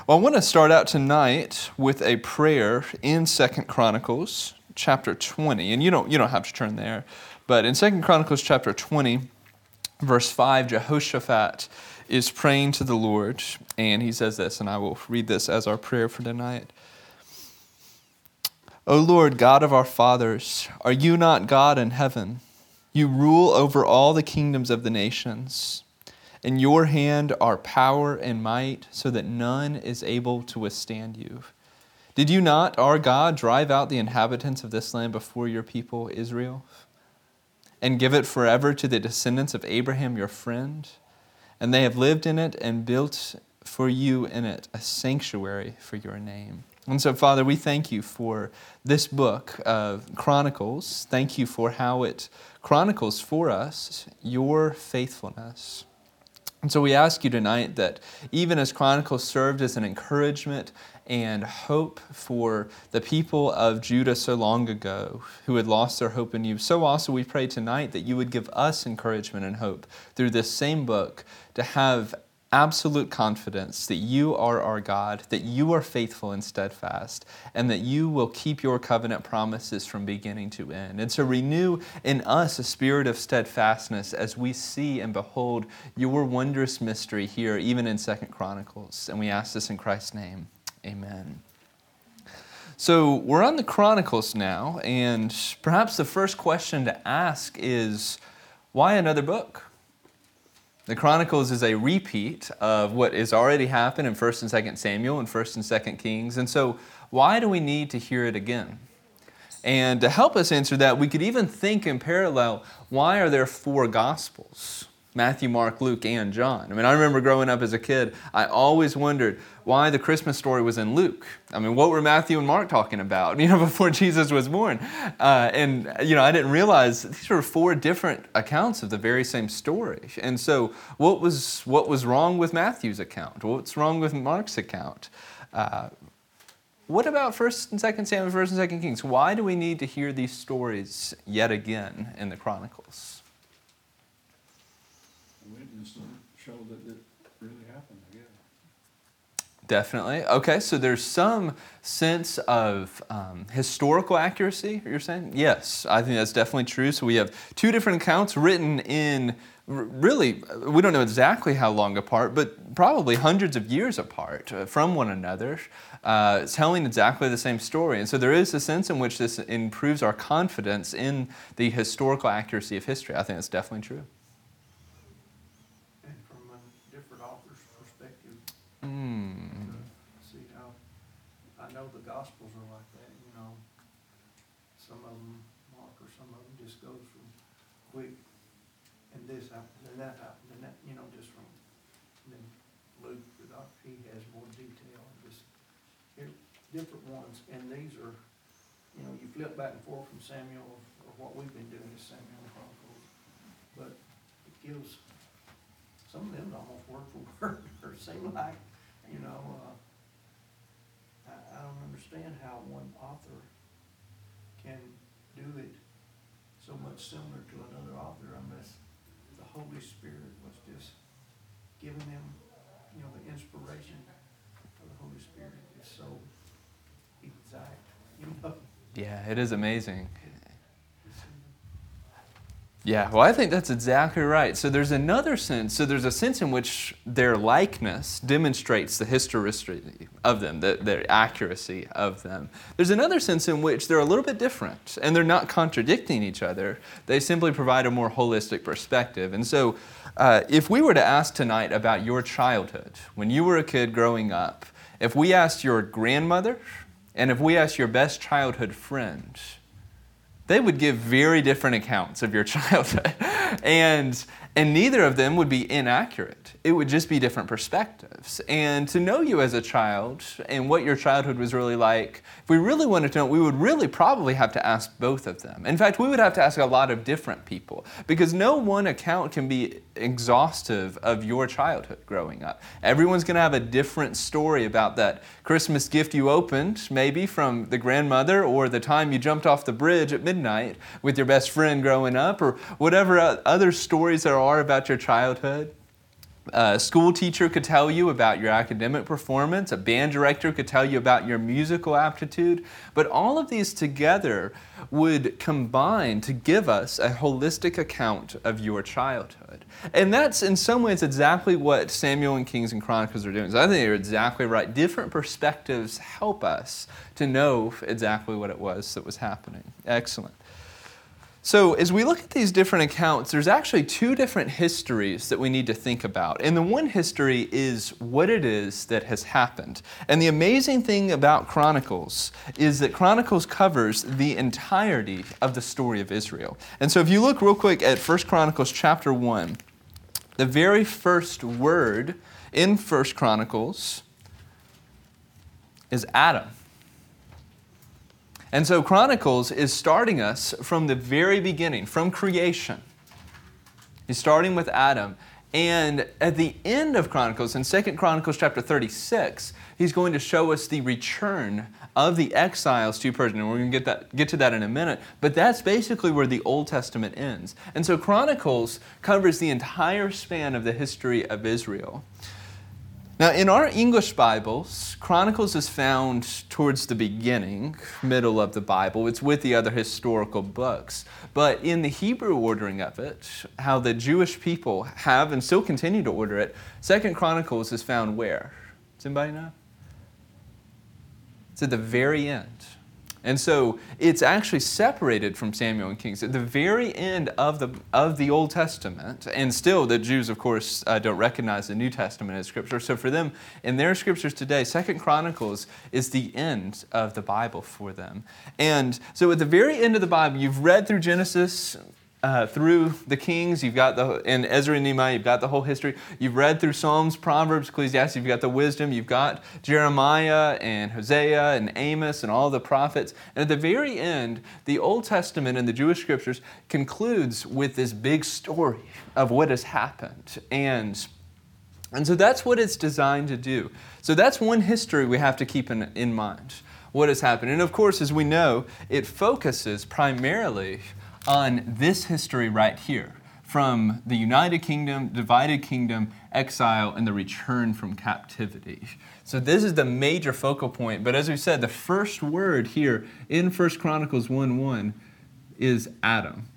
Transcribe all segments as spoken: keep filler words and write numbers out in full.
Well, I want to start out tonight with a prayer in Second Chronicles chapter twenty. And you don't you don't have to turn there, but in Second Chronicles chapter twenty, verse five, Jehoshaphat is praying to the Lord, and he says this, and I will read this as our prayer for tonight. O Lord, God of our fathers, are you not God in heaven? You rule over all the kingdoms of the nations. In your hand are power and might, so that none is able to withstand you. Did you not, our God, drive out the inhabitants of this land before your people Israel, and give it forever to the descendants of Abraham your friend? And they have lived in it and built for you in it a sanctuary for your name. And so, Father, we thank you for this book of Chronicles. Thank you for how it chronicles for us your faithfulness. And so we ask you tonight that even as Chronicles served as an encouragement and hope for the people of Judah so long ago who had lost their hope in you, so also we pray tonight that you would give us encouragement and hope through this same book to have absolute confidence that you are our God, that you are faithful and steadfast, and that you will keep your covenant promises from beginning to end. And so renew in us a spirit of steadfastness as we see and behold your wondrous mystery here, even in Second Chronicles. And we ask this in Christ's name. Amen. So we're on the Chronicles now, and perhaps the first question to ask is, why another book? The Chronicles is a repeat of what has already happened in First and Second Samuel and First and Second Kings. And so why do we need to hear it again? And to help us answer that, we could even think in parallel, why are there four Gospels? Matthew, Mark, Luke, and John. I mean, I remember growing up as a kid, I always wondered why the Christmas story was in Luke. I mean, what were Matthew and Mark talking about, you know, before Jesus was born? Uh, and, you know, I didn't realize these were four different accounts of the very same story. And so what was what was wrong with Matthew's account? What's wrong with Mark's account? Uh, what about First and Second Samuel, First and Second Kings? Why do we need to hear these stories yet again in the Chronicles? Witness to show that it really happened, I guess. Definitely. Okay, so there's some sense of um, historical accuracy, you're saying? Yes, I think that's definitely true. So we have two different accounts written in, really, we don't know exactly how long apart, but probably hundreds of years apart uh, from one another, uh, telling exactly the same story. And so there is a sense in which this improves our confidence in the historical accuracy of history. I think that's definitely true. Hmm. See how, I know the Gospels are like that, you know, some of them, Mark or some of them just goes from quick, and this happened, and that happened, and that, you know, just from, then Luke, the doctor, he has more detail, just, here, different ones, and these are, you know, you flip back and forth from Samuel, or what we've been doing is Samuel and Chronicles, but it gives, some of them almost word for word, or seem like, you know, uh, I, I don't understand how one author can do it so much similar to another author unless the Holy Spirit was just giving them, you know, the inspiration of the Holy Spirit is so exact, you know. Yeah, it is amazing. Yeah, well, I think that's exactly right. So there's another sense, so there's a sense in which their likeness demonstrates the historicity of them, the, their accuracy of them. There's another sense in which they're a little bit different, and they're not contradicting each other. They simply provide a more holistic perspective. And so uh, if we were to ask tonight about your childhood, when you were a kid growing up, if we asked your grandmother, and if we asked your best childhood friend, they would give very different accounts of your childhood. And, and neither of them would be inaccurate. It would just be different perspectives. And to know you as a child and what your childhood was really like, if we really wanted to know, we would really probably have to ask both of them. In fact, we would have to ask a lot of different people because no one account can be exhaustive of your childhood growing up. Everyone's going to have a different story about that Christmas gift you opened, maybe from the grandmother, or the time you jumped off the bridge at midnight with your best friend growing up, or whatever other stories there are about your childhood. A school teacher could tell you about your academic performance. A band director could tell you about your musical aptitude. But all of these together would combine to give us a holistic account of your childhood. And that's in some ways exactly what Samuel and Kings and Chronicles are doing. So I think you're exactly right. Different perspectives help us to know exactly what it was that was happening. Excellent. So as we look at these different accounts, there's actually two different histories that we need to think about. And the one history is what it is that has happened. And the amazing thing about Chronicles is that Chronicles covers the entirety of the story of Israel. And so if you look real quick at First Chronicles chapter one, the very first word in First Chronicles is Adam. And so Chronicles is starting us from the very beginning, from creation. He's starting with Adam. And at the end of Chronicles, in Second Chronicles chapter thirty-six, he's going to show us the return of the exiles to Persia. And we're going to get that, get to that in a minute. But that's basically where the Old Testament ends. And so Chronicles covers the entire span of the history of Israel. Now, in our English Bibles, Chronicles is found towards the beginning, middle of the Bible. It's with the other historical books. But in the Hebrew ordering of it, how the Jewish people have and still continue to order it, Second Chronicles is found where? Does anybody know? It's at the very end. And so it's actually separated from Samuel and Kings at the very end of the of the Old Testament. And still, the Jews, of course, uh, don't recognize the New Testament as Scripture. So for them, in their Scriptures today, Second Chronicles is the end of the Bible for them. And so at the very end of the Bible, you've read through Genesis, Uh, through the Kings, you've got the, in Ezra and Nehemiah, you've got the whole history. You've read through Psalms, Proverbs, Ecclesiastes, you've got the wisdom, you've got Jeremiah and Hosea and Amos and all the prophets. And at the very end, the Old Testament and the Jewish Scriptures concludes with this big story of what has happened. And, and so that's what it's designed to do. So that's one history we have to keep in, in mind, what has happened. And of course, as we know, it focuses primarily on this history right here, from the United Kingdom, divided kingdom, exile, and the return from captivity. So this is the major focal point. But as we said, the first word here in First Chronicles one one is Adam.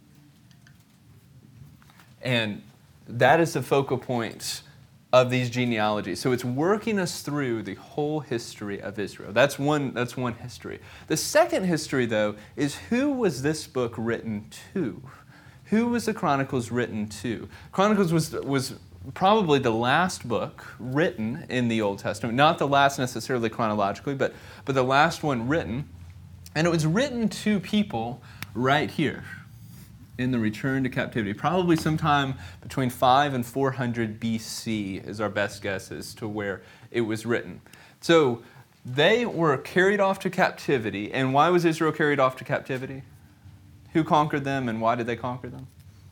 And that is the focal point of these genealogies. So it's working us through the whole history of Israel. That's one, that's one history. The second history, though, is who was this book written to? Who was the Chronicles written to? Chronicles was, was probably the last book written in the Old Testament. Not the last necessarily chronologically, but, but the last one written. And it was written to people right here in the return to captivity. Probably sometime between five and four hundred B C is our best guess as to where it was written. So they were carried off to captivity. And why was Israel carried off to captivity? Who conquered them and why did they conquer them?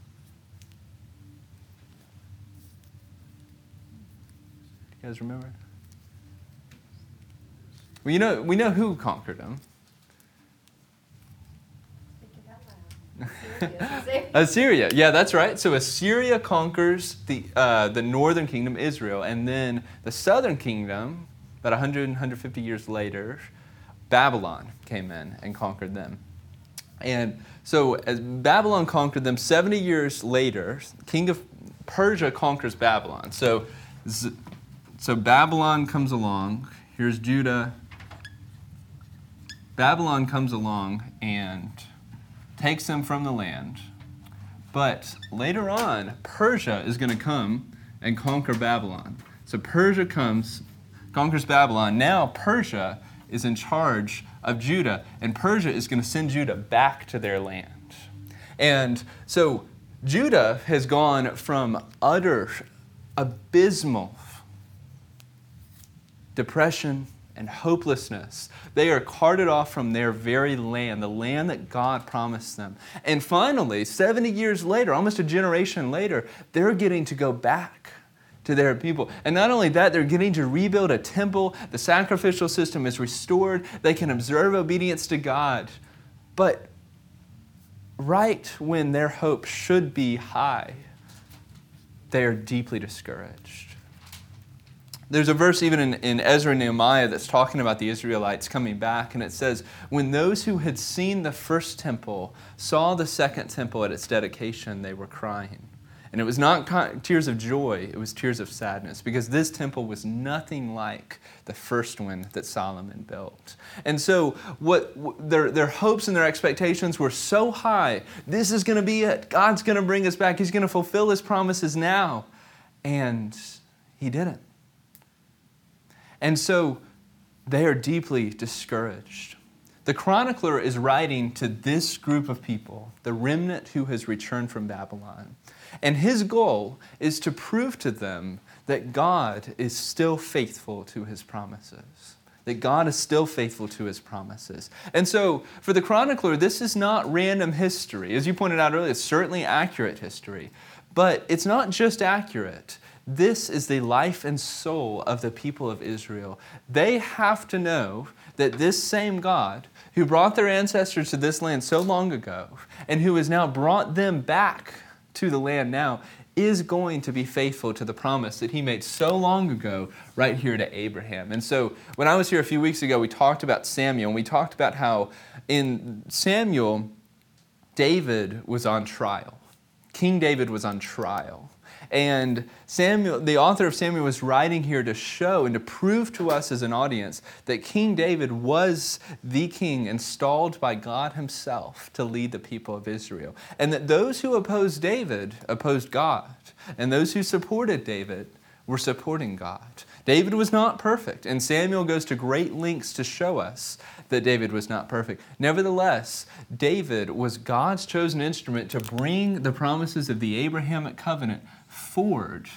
Do you guys remember? Well, you know, we know who conquered them. Assyria, yeah, that's right. So Assyria conquers the uh, the northern kingdom, Israel, and then the southern kingdom, about one hundred, one hundred fifty years later, Babylon came in and conquered them. And so as Babylon conquered them, seventy years later, King of Persia conquers Babylon. So, so Babylon comes along. Here's Judah. Babylon comes along and takes them from the land. But later on, Persia is going to come and conquer Babylon. So Persia comes, conquers Babylon. Now Persia is in charge of Judah, and Persia is going to send Judah back to their land. And so Judah has gone from utter, abysmal depression and hopelessness. They are carted off from their very land, the land that God promised them. And finally, seventy years later, almost a generation later, they're getting to go back to their people. And not only that, they're getting to rebuild a temple. The sacrificial system is restored. They can observe obedience to God. But right when their hope should be high, they are deeply discouraged. There's a verse even in, in Ezra and Nehemiah that's talking about the Israelites coming back, and it says, when those who had seen the first temple saw the second temple at its dedication, they were crying. And it was not tears of joy, it was tears of sadness, because this temple was nothing like the first one that Solomon built. And so what their, their hopes and their expectations were so high. This is going to be it. God's going to bring us back. He's going to fulfill His promises now. And He didn't. And so they are deeply discouraged. The chronicler is writing to this group of people, the remnant who has returned from Babylon. And his goal is to prove to them that God is still faithful to His promises. That God is still faithful to His promises. And so, for the chronicler, this is not random history. As you pointed out earlier, it's certainly accurate history. But it's not just accurate. This is the life and soul of the people of Israel. They have to know that this same God who brought their ancestors to this land so long ago and who has now brought them back to the land now is going to be faithful to the promise that He made so long ago right here to Abraham. And so when I was here a few weeks ago, we talked about Samuel, and we talked about how in Samuel, David was on trial. King David was on trial. And Samuel, the author of Samuel, was writing here to show and to prove to us as an audience that King David was the king installed by God Himself to lead the people of Israel. And that those who opposed David opposed God. And those who supported David were supporting God. David was not perfect. And Samuel goes to great lengths to show us that David was not perfect. Nevertheless, David was God's chosen instrument to bring the promises of the Abrahamic covenant forward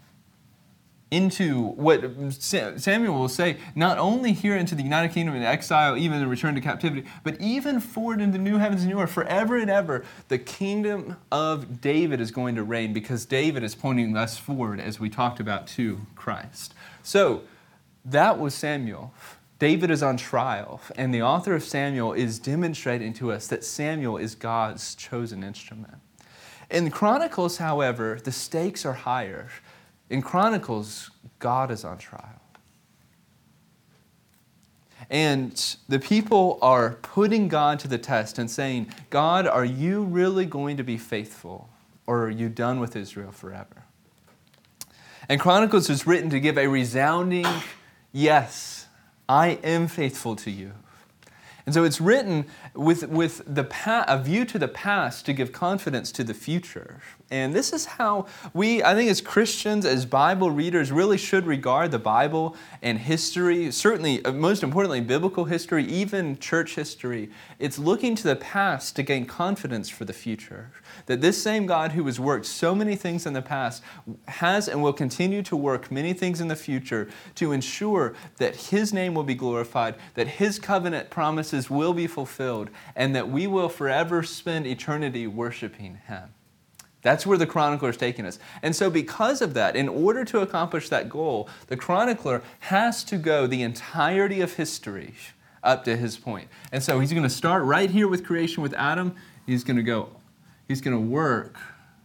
into what Samuel will say, not only here into the United Kingdom in exile, even the return to captivity, but even forward into new heavens and new earth, forever and ever, the kingdom of David is going to reign because David is pointing us forward, as we talked about, to Christ. So that was Samuel. David is on trial, and the author of Samuel is demonstrating to us that Samuel is God's chosen instrument. In Chronicles, however, the stakes are higher. In Chronicles, God is on trial. And the people are putting God to the test and saying, God, are you really going to be faithful, or are you done with Israel forever? And Chronicles is written to give a resounding yes, I am faithful to you. And so it's written with, with the pa- a view to the past to give confidence to the future. And this is how we, I think as Christians, as Bible readers, really should regard the Bible and history, certainly, most importantly, biblical history, even church history. It's looking to the past to gain confidence for the future. That this same God who has worked so many things in the past has and will continue to work many things in the future to ensure that His name will be glorified, that His covenant promises will be fulfilled, and that we will forever spend eternity worshiping Him. That's where the chronicler is taking us. And so because of that, in order to accomplish that goal, the chronicler has to go the entirety of history up to his point. And so he's going to start right here with creation with Adam. He's going to go, he's going to work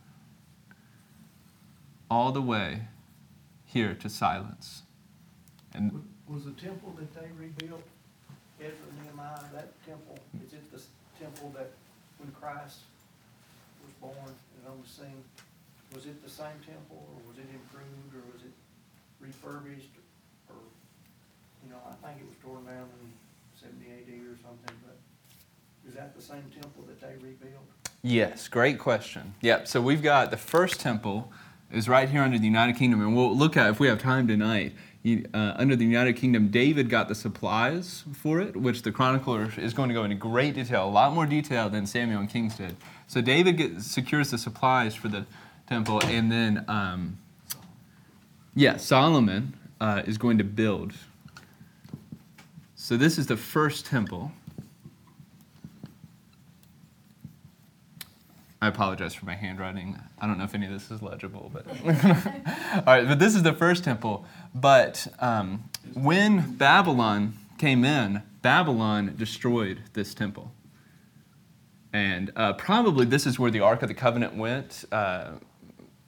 all the way here to silence. And Was the temple that they rebuilt, Ezra and Nehemiah, that temple, is it the temple that when Christ was born and on the scene, was it the same temple, or was it improved, or was it refurbished, or, you know, I think it was torn down in seventy A D or something, but is that the same temple that they rebuilt? Yes, great question. Yep, so we've got the first temple is right here under the United Kingdom, and we'll look at, if we have time tonight, uh, under the United Kingdom, David got the supplies for it, which the chronicler is going to go into great detail, a lot more detail than Samuel and Kings did. So David gets, secures the supplies for the temple, and then, um, yeah, Solomon uh, is going to build. So this is the first temple. I apologize for my handwriting. I don't know if any of this is legible, but all right. But this is the first temple. But um, when Babylon came in, Babylon destroyed this temple, and uh, probably this is where the Ark of the Covenant went. Uh,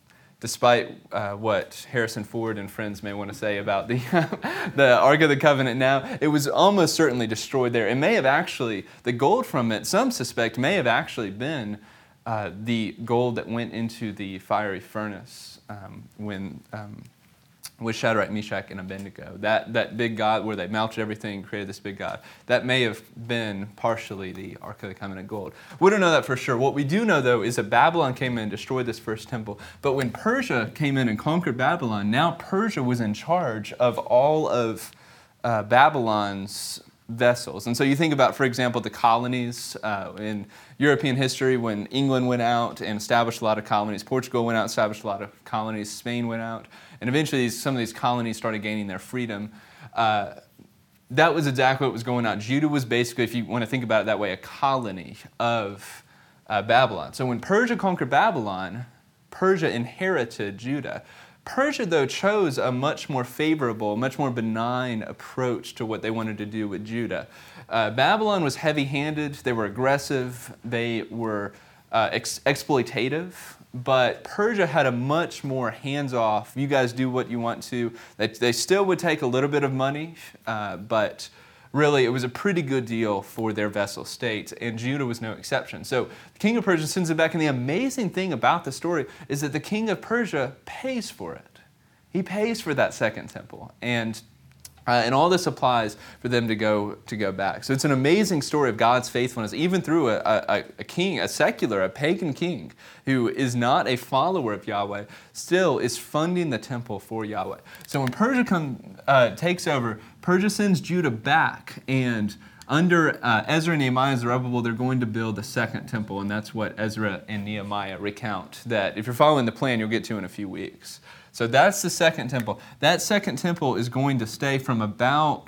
despite uh, what Harrison Ford and friends may want to say about the, the Ark of the Covenant now, it was almost certainly destroyed there. It may have actually, the gold from it, some suspect, may have actually been uh, the gold that went into the fiery furnace um, when... Um, with Shadrach, Meshach, and Abednego. That that big God where they melted everything, created this big God. That may have been partially the Ark of the Covenant gold. We don't know that for sure. What we do know, though, is that Babylon came in and destroyed this first temple. But when Persia came in and conquered Babylon, now Persia was in charge of all of uh, Babylon's vessels. And so you think about, for example, the colonies uh, in European history when England went out and established a lot of colonies. Portugal went out and established a lot of colonies. Spain went out. And eventually some of these colonies started gaining their freedom. Uh, that was exactly what was going on. Judah was basically, if you want to think about it that way, a colony of uh, Babylon. So when Persia conquered Babylon, Persia inherited Judah. Persia, though, chose a much more favorable, much more benign approach to what they wanted to do with Judah. Uh, Babylon was heavy-handed, they were aggressive, they were uh, ex- exploitative, but Persia had a much more hands-off, you guys do what you want to. They, they still would take a little bit of money, uh, but really it was a pretty good deal for their vassal states, and Judah was no exception. So the king of Persia sends it back, and the amazing thing about the story is that the king of Persia pays for it. He pays for that second temple, and uh, and all this applies for them to go to go back. So it's an amazing story of God's faithfulness, even through a, a, a king, a secular, a pagan king, who is not a follower of Yahweh, still is funding the temple for Yahweh. So when Persia come, uh, takes over, Persia sends Judah back, and under uh, Ezra and Nehemiah and Zerubbabel, they're going to build a second temple, and that's what Ezra and Nehemiah recount. That if you're following the plan, you'll get to in a few weeks. So that's the second temple. That second temple is going to stay from about,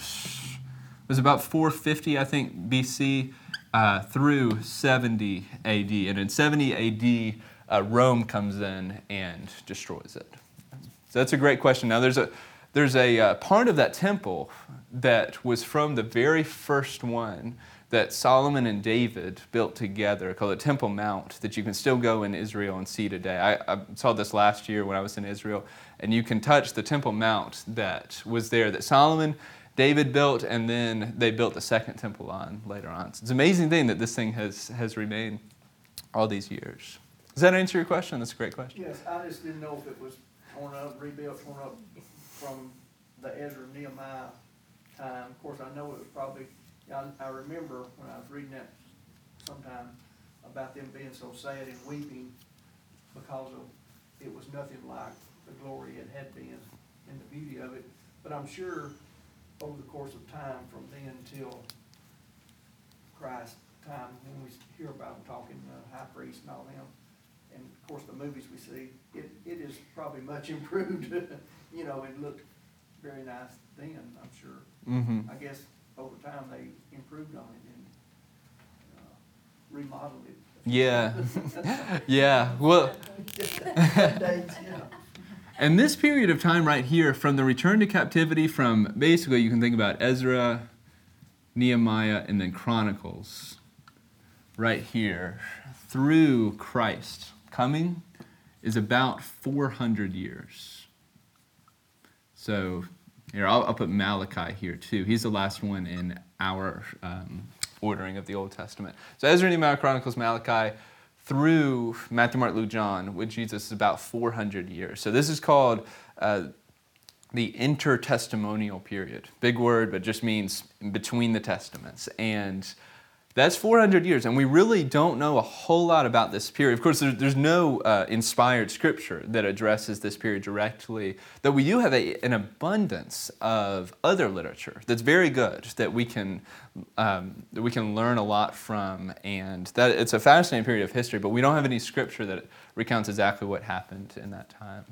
it was about four fifty, I think, B C, uh, through seventy A D. And in seventy A D, uh, Rome comes in and destroys it. So that's a great question. Now, there's a there's a uh, part of that temple that was from the very first one that Solomon and David built together, called the Temple Mount, that you can still go in Israel and see today. I, I saw this last year when I was in Israel, and you can touch the Temple Mount that was there, that Solomon, David built, and then they built the second temple on later on. So it's an amazing thing that this thing has, has remained all these years. Does that answer your question? That's a great question. Yes, I just didn't know if it was torn up, rebuilt, torn up from the Ezra Nehemiah time. Of course, I know it was probably, I, I remember when I was reading that sometime about them being so sad and weeping because of it was nothing like the glory it had been and the beauty of it. But I'm sure over the course of time from then till Christ's time, when we hear about them talking, the high priest and all them, and of course the movies we see, it, it is probably much improved. You know, it looked very nice then, I'm sure. Mm-hmm. I guess over time they improved on it and uh, remodeled it. Yeah. Yeah. Well, Dates, yeah. and this period of time right here, from the return to captivity, from basically you can think about Ezra, Nehemiah, and then Chronicles, right here, through Christ coming, is about four hundred years. So here, I'll, I'll put Malachi here too. He's the last one in our um, ordering of the Old Testament. So Ezra, Nehemiah, Chronicles, Malachi, through Matthew, Mark, Luke, John, with Jesus is about four hundred years. So this is called uh, the intertestamental period. Big word, but just means between the testaments. And that's four hundred years, and we really don't know a whole lot about this period. Of course, there's, there's no uh, inspired scripture that addresses this period directly, though we do have a, an abundance of other literature that's very good, that we can um, that we can learn a lot from, and that it's a fascinating period of history, but we don't have any scripture that recounts exactly what happened in that time.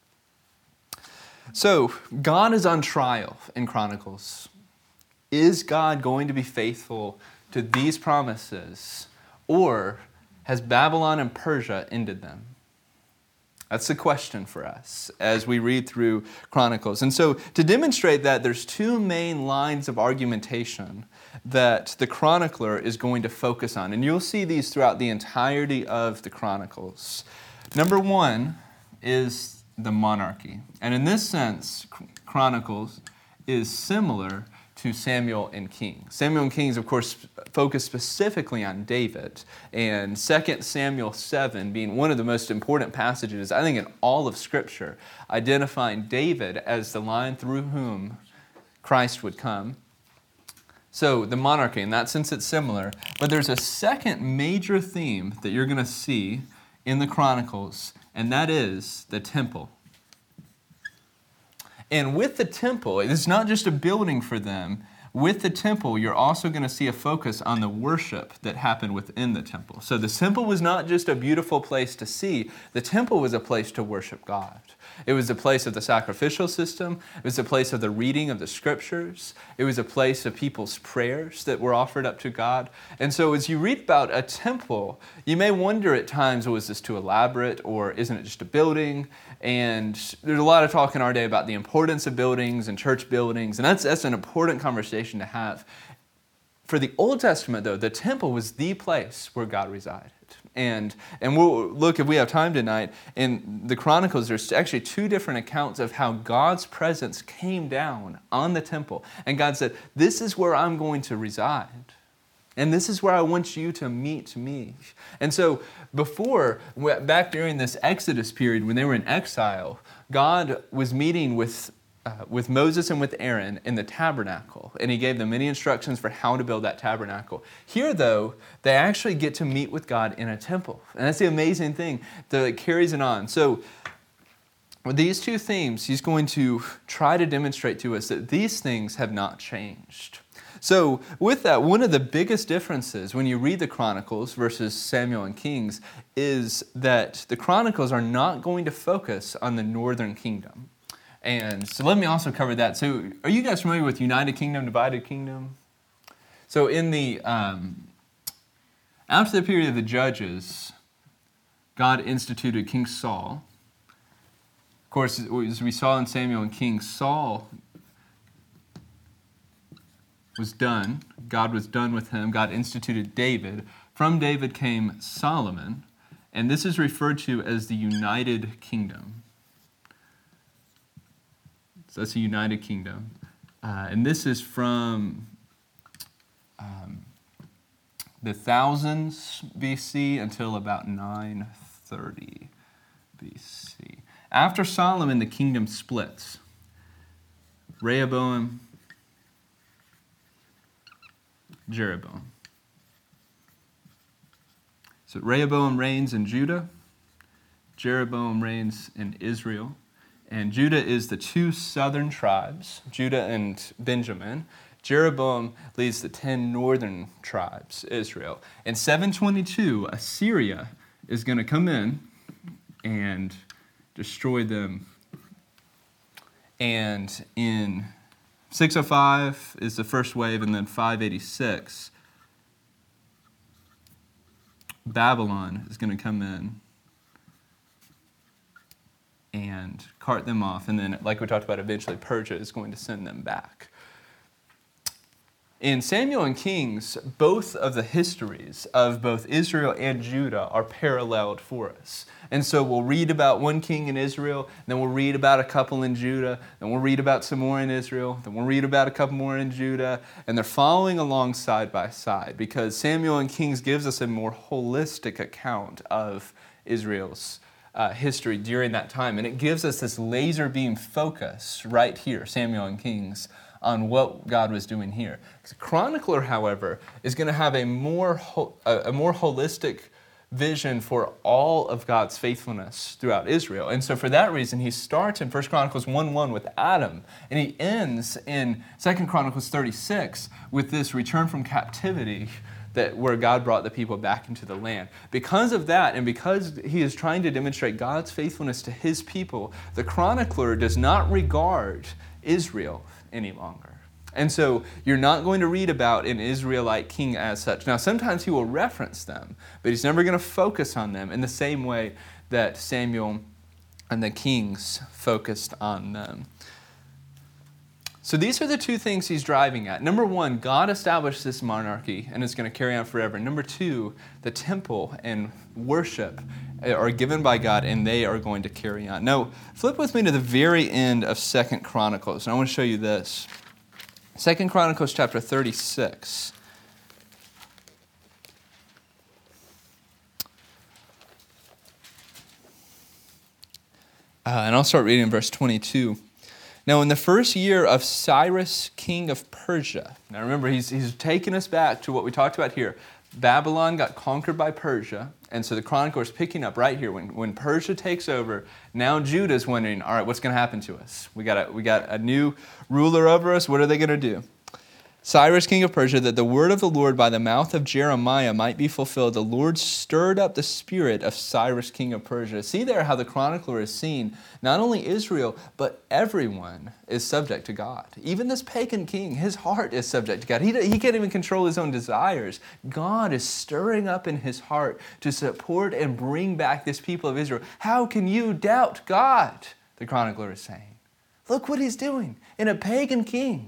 So, God is on trial in Chronicles. Is God going to be faithful to these promises, or has Babylon and Persia ended them? That's the question for us as we read through Chronicles. And so to demonstrate that, there's two main lines of argumentation that the chronicler is going to focus on. And you'll see these throughout the entirety of the Chronicles. Number one is the monarchy. And in this sense, Chronicles is similar to Samuel and Kings. Samuel and Kings, of course, focus specifically on David, and Second Samuel seven being one of the most important passages, I think, in all of Scripture, identifying David as the line through whom Christ would come. So the monarchy, in that sense, it's similar. But there's a second major theme that you're going to see in the Chronicles, and that is the temple. And with the temple, it's not just a building for them. With the temple, you're also going to see a focus on the worship that happened within the temple. So the temple was not just a beautiful place to see. The temple was a place to worship God. It was a place of the sacrificial system. It was a place of the reading of the Scriptures. It was a place of people's prayers that were offered up to God. And so as you read about a temple, you may wonder at times, was this too elaborate, or isn't it just a building? And there's a lot of talk in our day about the importance of buildings and church buildings, and that's, that's an important conversation to have. For the Old Testament, though, the temple was the place where God resided. And and we'll look, if we have time tonight, in the Chronicles, there's actually two different accounts of how God's presence came down on the temple. And God said, this is where I'm going to reside. And this is where I want you to meet me. And so before, back during this Exodus period, when they were in exile, God was meeting with Uh, with Moses and with Aaron in the tabernacle, and he gave them many instructions for how to build that tabernacle. Here, though, they actually get to meet with God in a temple, and that's the amazing thing that carries it on. So with these two themes, he's going to try to demonstrate to us that these things have not changed. So with that, one of the biggest differences when you read the Chronicles versus Samuel and Kings is that the Chronicles are not going to focus on the northern kingdom. And so let me also cover that. So are you guys familiar with United Kingdom, Divided Kingdom? So in the, um, after the period of the Judges, God instituted King Saul. Of course, as we saw in Samuel and Kings, Saul was done. God was done with him. God instituted David. From David came Solomon. And this is referred to as the United Kingdom. So that's a United Kingdom. Uh, and this is from um, the thousands B C until about nine thirty B C. After Solomon, the kingdom splits. Rehoboam, Jeroboam. So Rehoboam reigns in Judah. Jeroboam reigns in Israel. And Judah is the two southern tribes, Judah and Benjamin. Jeroboam leads the ten northern tribes, Israel. In seven twenty-two, Assyria is going to come in and destroy them. And in six oh five is the first wave, and then five eighty-six, Babylon is going to come in and cart them off. And then, like we talked about, eventually Persia is going to send them back. In Samuel and Kings, both of the histories of both Israel and Judah are paralleled for us. And so we'll read about one king in Israel, then we'll read about a couple in Judah, then we'll read about some more in Israel, then we'll read about a couple more in Judah, and they're following along side by side because Samuel and Kings gives us a more holistic account of Israel's Uh, history during that time. And it gives us this laser beam focus right here, Samuel and Kings, on what God was doing here. Chronicler, however, is going to have a more, ho- a, a more holistic vision for all of God's faithfulness throughout Israel. And so for that reason, he starts in First Chronicles one one with Adam, and he ends in Second Chronicles thirty-six with this return from captivity, that where God brought the people back into the land. Because of that, and because he is trying to demonstrate God's faithfulness to his people, the chronicler does not regard Israel any longer. And so you're not going to read about an Israelite king as such. Now, sometimes he will reference them, but he's never going to focus on them in the same way that Samuel and the kings focused on them. So these are the two things he's driving at. Number one, God established this monarchy, and it's going to carry on forever. Number two, the temple and worship are given by God, and they are going to carry on. Now, flip with me to the very end of Second Chronicles, and I want to show you this. Second Chronicles chapter thirty-six. Uh, and I'll start reading in verse twenty-two. Now, in the first year of Cyrus, king of Persia. Now, remember, he's, he's taken us back to what we talked about here. Babylon got conquered by Persia, and so the chronicler is picking up right here. When, when Persia takes over, now Judah's wondering, all right, what's going to happen to us? We got a, we got a new ruler over us. What are they going to do? Cyrus, king of Persia, that the word of the Lord by the mouth of Jeremiah might be fulfilled, the Lord stirred up the spirit of Cyrus, king of Persia. See there how the chronicler is seeing not only Israel, but everyone is subject to God. Even this pagan king, his heart is subject to God. He, he can't even control his own desires. God is stirring up in his heart to support and bring back this people of Israel. How can you doubt God? The chronicler is saying. Look what he's doing in a pagan king.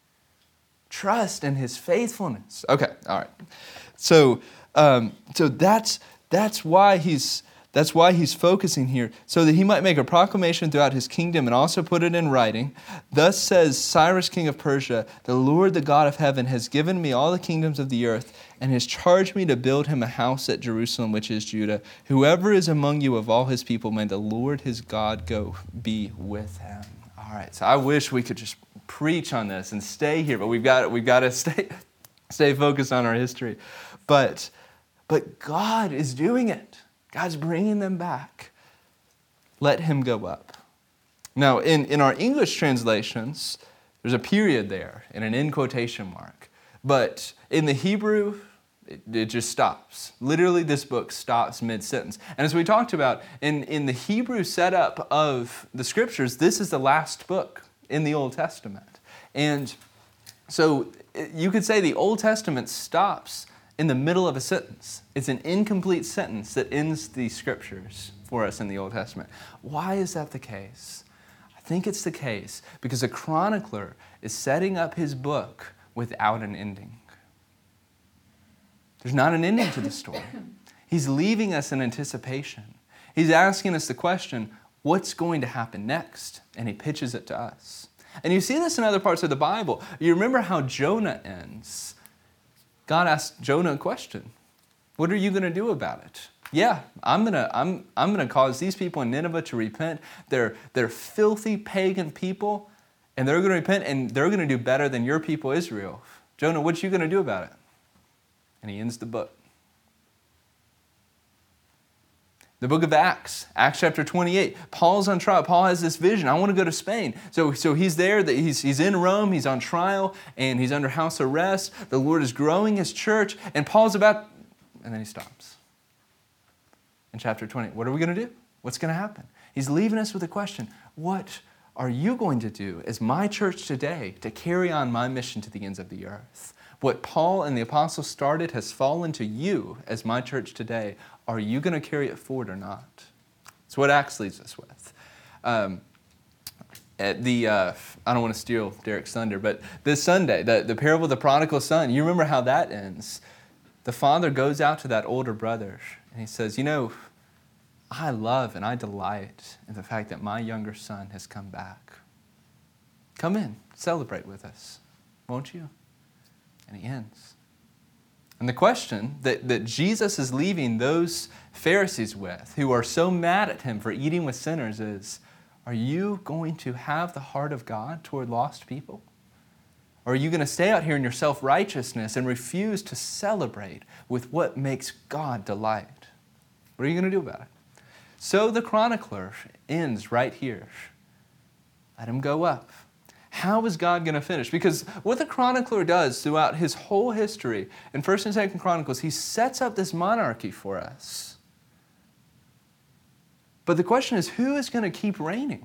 Trust in his faithfulness. Okay, all right. So, um, so that's that's why he's that's why he's focusing here, so that he might make a proclamation throughout his kingdom and also put it in writing. Thus says Cyrus, king of Persia, the Lord, the God of heaven, has given me all the kingdoms of the earth, and has charged me to build him a house at Jerusalem, which is Judah. Whoever is among you of all his people, may the Lord his God go be with him. All right. So I wish we could just preach on this and stay here, but we've got we've got to stay stay focused on our history. But but God is doing it. God's bringing them back. Let him go up. Now, in, in our English translations, there's a period there and an in quotation mark. But in the Hebrew, it, it just stops. Literally, this book stops mid-sentence. And as we talked about, in, in the Hebrew setup of the Scriptures, this is the last book in the Old Testament. And so you could say the Old Testament stops in the middle of a sentence. It's an incomplete sentence that ends the Scriptures for us in the Old Testament. Why is that the case? I think it's the case because a chronicler is setting up his book without an ending. There's not an ending to the story. He's leaving us in anticipation. He's asking us the question, what's going to happen next? And he pitches it to us. And you see this in other parts of the Bible. You remember how Jonah ends. God asked Jonah a question. What are you going to do about it? Yeah, I'm going to I'm I'm going to cause these people in Nineveh to repent. They're they're filthy pagan people, and they're going to repent, and they're going to do better than your people Israel. Jonah, what are you going to do about it? And he ends the book. The book of Acts, Acts chapter twenty-eight. Paul's on trial. Paul has this vision. I want to go to Spain. So, so he's there. He's, he's in Rome. He's on trial, and he's under house arrest. The Lord is growing his church, and Paul's about, and then he stops. In chapter twenty, what are we going to do? What's going to happen? He's leaving us with a question. What are you going to do as my church today to carry on my mission to the ends of the earth? What Paul and the apostles started has fallen to you as my church today. Are you going to carry it forward or not? That's what Acts leaves us with. Um, at the uh, I don't want to steal Derek's thunder, but this Sunday, the, the parable of the prodigal son, you remember how that ends. The father goes out to that older brother and he says, you know, I love and I delight in the fact that my younger son has come back. Come in, celebrate with us, won't you? And he ends. And the question that, that Jesus is leaving those Pharisees with, who are so mad at him for eating with sinners, is, are you going to have the heart of God toward lost people? Or are you going to stay out here in your self-righteousness and refuse to celebrate with what makes God delight? What are you going to do about it? So the chronicler ends right here. Let him go up. How is God going to finish? Because what the chronicler does throughout his whole history, in First and Second Chronicles, he sets up this monarchy for us. But the question is, who is going to keep reigning?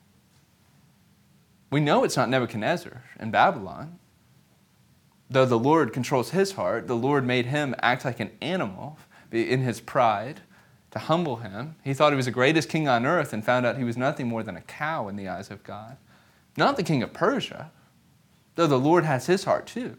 We know it's not Nebuchadnezzar in Babylon. Though the Lord controls his heart, the Lord made him act like an animal in his pride to humble him. He thought he was the greatest king on earth and found out he was nothing more than a cow in the eyes of God. Not the king of Persia. though the Lord has his heart too.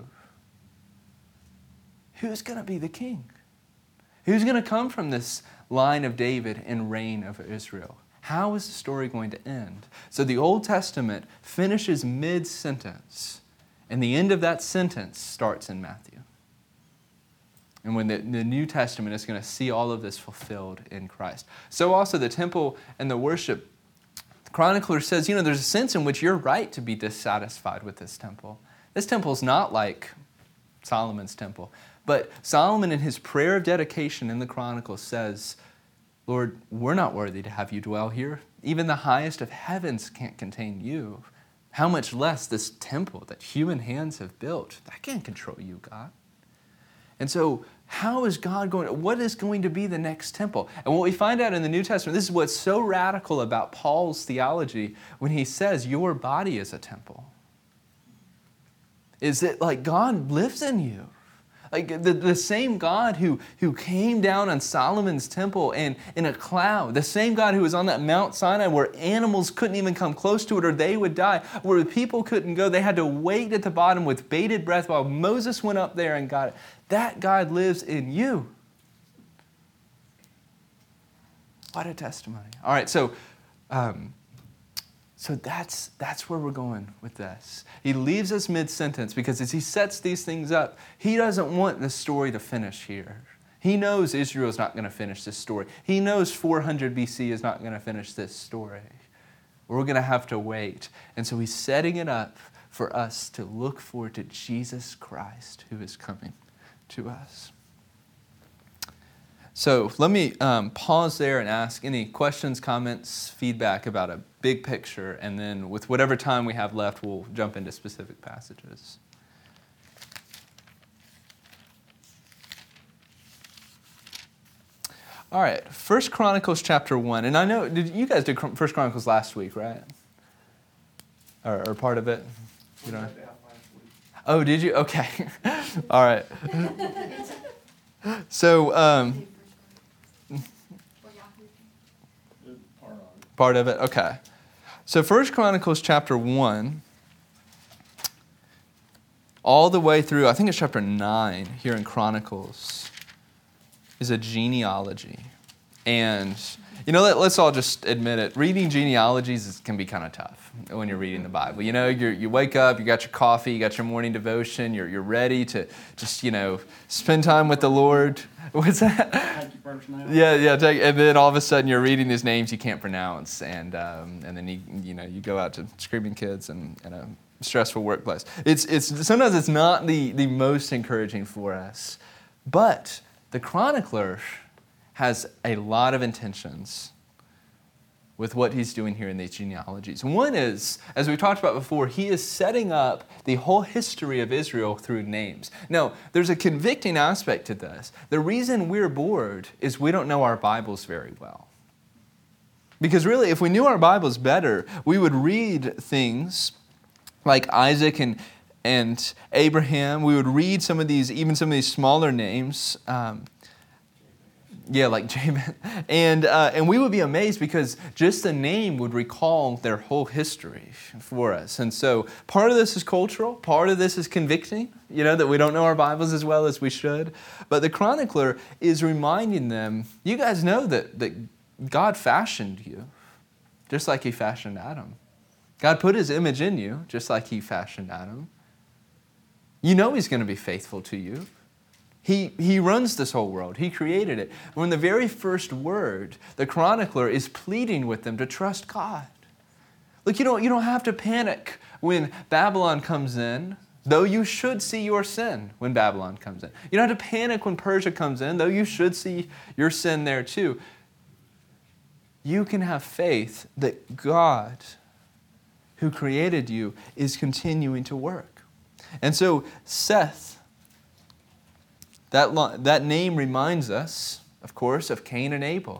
Who's going to be the king? Who's going to come from this line of David and reign over Israel? How is the story going to end? So the Old Testament finishes mid-sentence, and the end of that sentence starts in Matthew. And when the, the New Testament is going to see all of this fulfilled in Christ. So also the temple and the worship. The chronicler says, you know, there's a sense in which you're right to be dissatisfied with this temple. This temple is not like Solomon's temple. But Solomon in his prayer of dedication in the Chronicles says, Lord, we're not worthy to have you dwell here. Even the highest of heavens can't contain you. How much less this temple that human hands have built? That can't control you, God. And so how is God going to, what is going to be the next temple? And what we find out in the New Testament, this is what's so radical about Paul's theology when he says your body is a temple. Is that like God lives in you. Like the, the same God who, who came down on Solomon's temple and in a cloud, the same God who was on that Mount Sinai where animals couldn't even come close to it or they would die, where the people couldn't go, they had to wait at the bottom with bated breath while Moses went up there and got it. That God lives in you. What a testimony. All right, so um, So that's, that's where we're going with this. He leaves us mid-sentence because as he sets these things up, he doesn't want the story to finish here. He knows Israel's not going to finish this story. He knows four hundred B C is not going to finish this story. We're going to have to wait. And so he's setting it up for us to look forward to Jesus Christ who is coming to us. So let me um, pause there and ask any questions, comments, feedback about a big picture, and then with whatever time we have left, we'll jump into specific passages. All right, First Chronicles chapter one. And I know, did you guys did First Chronicles last week, right? Or, or part of it? You know? Oh, did you? Okay. All right. So, um, part of it? Okay. So First Chronicles chapter one, all the way through, I think it's chapter nine here in Chronicles, is a genealogy. And, you know, let, let's all just admit it. Reading genealogies is, can be kind of tough when you're reading the Bible. You know, you you wake up, you got your coffee, you got your morning devotion, you're you're ready to just, you know, spend time with the Lord. What's that? Take your personality. Yeah, yeah. Take, and then all of a sudden you're reading these names you can't pronounce, and um, and then you you know you go out to screaming kids and, and a stressful workplace. It's it's sometimes it's not the the most encouraging for us, but the chronicler has a lot of intentions with what he's doing here in these genealogies. One is, as we talked about before, he is setting up the whole history of Israel through names. Now, there's a convicting aspect to this. The reason we're bored is we don't know our Bibles very well. Because really, if we knew our Bibles better, we would read things like Isaac and, and Abraham. We would read some of these, even some of these smaller names, um, Yeah, like Jabez. And, uh, and we would be amazed because just the name would recall their whole history for us. And so part of this is cultural. Part of this is convicting, you know, that we don't know our Bibles as well as we should. But the chronicler is reminding them, you guys know that, that God fashioned you just like he fashioned Adam. God put his image in you just like he fashioned Adam. You know he's going to be faithful to you. He, he runs this whole world. He created it. When the very first word, the chronicler is pleading with them to trust God. Look, you don't, you don't have to panic when Babylon comes in, though you should see your sin when Babylon comes in. You don't have to panic when Persia comes in, though you should see your sin there too. You can have faith that God, who created you, is continuing to work. And so Seth, That, that name reminds us, of course, of Cain and Abel.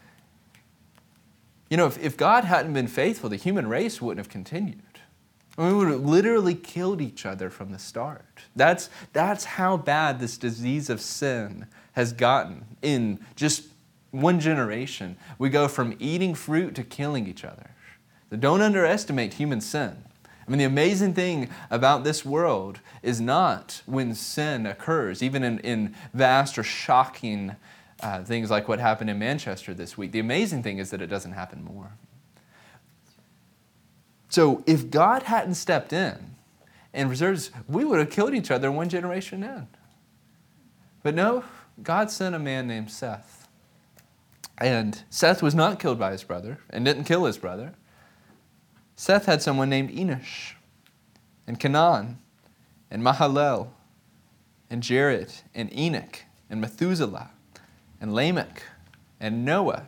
You know, if, if God hadn't been faithful, the human race wouldn't have continued. I mean, we would have literally killed each other from the start. That's, that's how bad this disease of sin has gotten in just one generation. We go from eating fruit to killing each other. So don't underestimate human sin. I mean, the amazing thing about this world is not when sin occurs, even in, in vast or shocking uh, things like what happened in Manchester this week. The amazing thing is that it doesn't happen more. So if God hadn't stepped in and preserved us, we would have killed each other one generation in. But no, God sent a man named Seth. And Seth was not killed by his brother and didn't kill his brother. Seth had someone named Enosh, and Canaan, and Mahalalel, and Jared, and Enoch, and Methuselah, and Lamech, and Noah,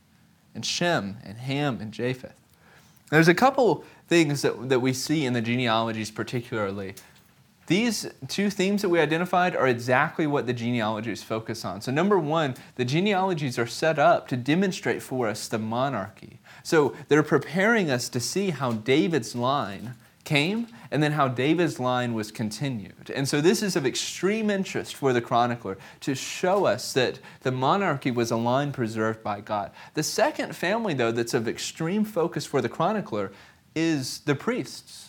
and Shem, and Ham, and Japheth. There's a couple things that, that we see in the genealogies particularly. These two themes that we identified are exactly what the genealogies focus on. So number one, the genealogies are set up to demonstrate for us the monarchy. So they're preparing us to see how David's line came and then how David's line was continued. And so this is of extreme interest for the chronicler to show us that the monarchy was a line preserved by God. The second family, though, that's of extreme focus for the chronicler is the priests.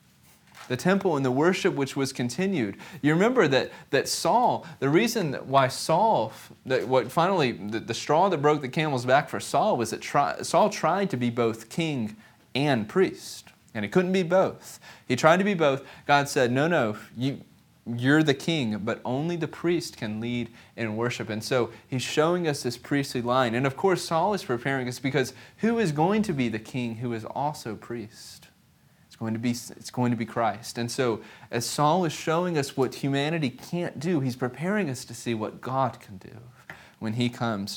The temple and the worship which was continued. You remember that, that Saul, the reason why Saul, that what finally, the, the straw that broke the camel's back for Saul was that try, Saul tried to be both king and priest. And he couldn't be both. He tried to be both. God said, no, no, you, you're the king, but only the priest can lead in worship. And so he's showing us this priestly line. And of course, Saul is preparing us because who is going to be the king who is also priest? Going to be, it's going to be Christ. And so as Saul is showing us what humanity can't do, he's preparing us to see what God can do when he comes